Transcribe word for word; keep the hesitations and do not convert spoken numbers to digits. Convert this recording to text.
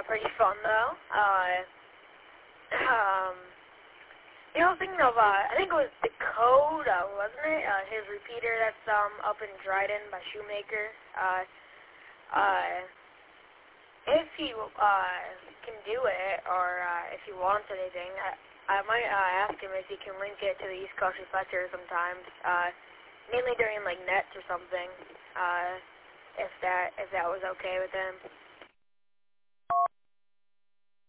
uh, pretty fun though. Uh, um, you know, thinking of, uh, I think it was the Code, uh, wasn't it? Uh, his repeater that's um up in Dryden by Shoemaker. Uh, uh, if he uh can do it, or uh, if he wants anything, I, I might uh, ask him if he can link it to the East Coast Reflector sometimes. Uh, mainly during like nets or something. Uh, if that if that was okay with him.